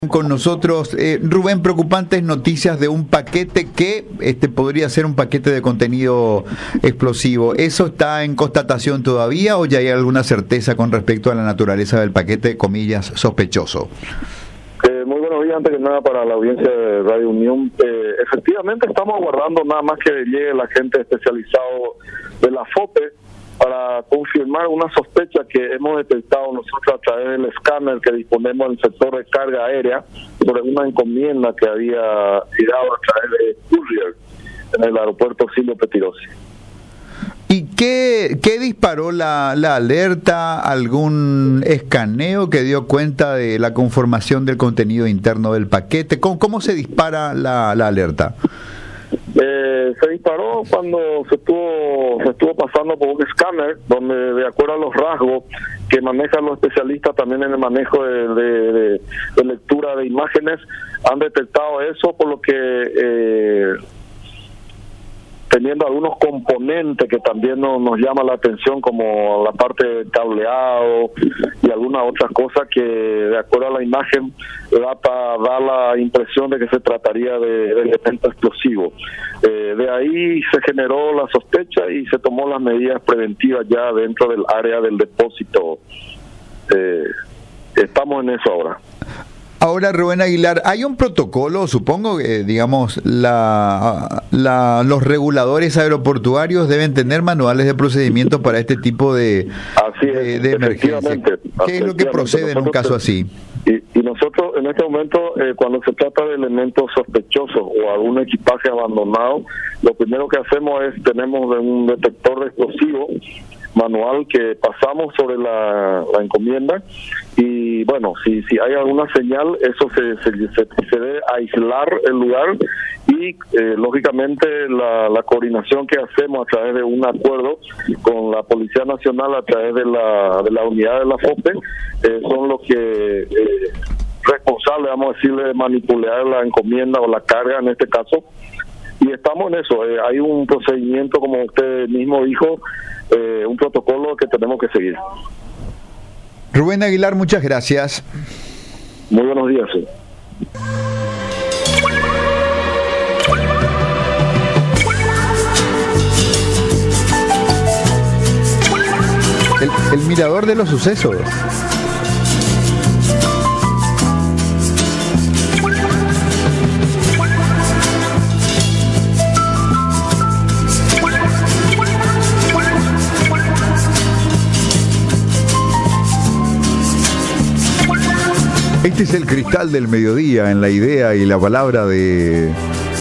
Con nosotros, Rubén, preocupantes noticias de un paquete que podría ser un paquete de contenido explosivo. ¿Eso está en constatación todavía o ya hay alguna certeza con respecto a la naturaleza del paquete, comillas, sospechoso? Muy buenos días, antes que nada para la audiencia de Radio Unión. Efectivamente estamos aguardando nada más que llegue la gente especializado de la FOPE para confirmar una sospecha que hemos detectado nosotros a través del escáner que disponemos del sector de carga aérea sobre una encomienda que había llegado a través de Courier en el aeropuerto Silvio Pettirossi. ¿Y qué disparó la alerta? ¿Algún escaneo que dio cuenta de la conformación del contenido interno del paquete? ¿Cómo se dispara la alerta? Se disparó cuando se estuvo pasando por un escáner donde, de acuerdo a los rasgos que manejan los especialistas también en el manejo de lectura de imágenes, han detectado eso, por lo que teniendo algunos componentes que también nos llama la atención, como la parte de cableado y algunas otras cosas que, de acuerdo a la imagen, da la impresión de que se trataría de elementos explosivos. De ahí se generó la sospecha y se tomó las medidas preventivas ya dentro del área del depósito. Estamos en eso ahora. Ahora, Rubén Aguilar, hay un protocolo, supongo que, digamos, los reguladores aeroportuarios deben tener manuales de procedimiento para este tipo de emergencia. ¿Qué es lo que procede en un caso así? Y nosotros, en este momento, cuando se trata de elementos sospechosos o algún equipaje abandonado, lo primero que hacemos es, tenemos un detector de explosivos manual que pasamos sobre la encomienda, y bueno, si hay alguna señal, eso se debe aislar el lugar, y lógicamente la coordinación que hacemos a través de un acuerdo con la Policía Nacional a través de la unidad de la FOPE son los que responsables, vamos a decirle, de manipular la encomienda o la carga en este caso, y estamos en eso. Hay un procedimiento, como usted mismo dijo, un protocolo que tenemos que seguir. Rubén Aguilar, muchas gracias. Muy buenos días. El mirador de los sucesos. Este es el cristal del mediodía en la idea y la palabra de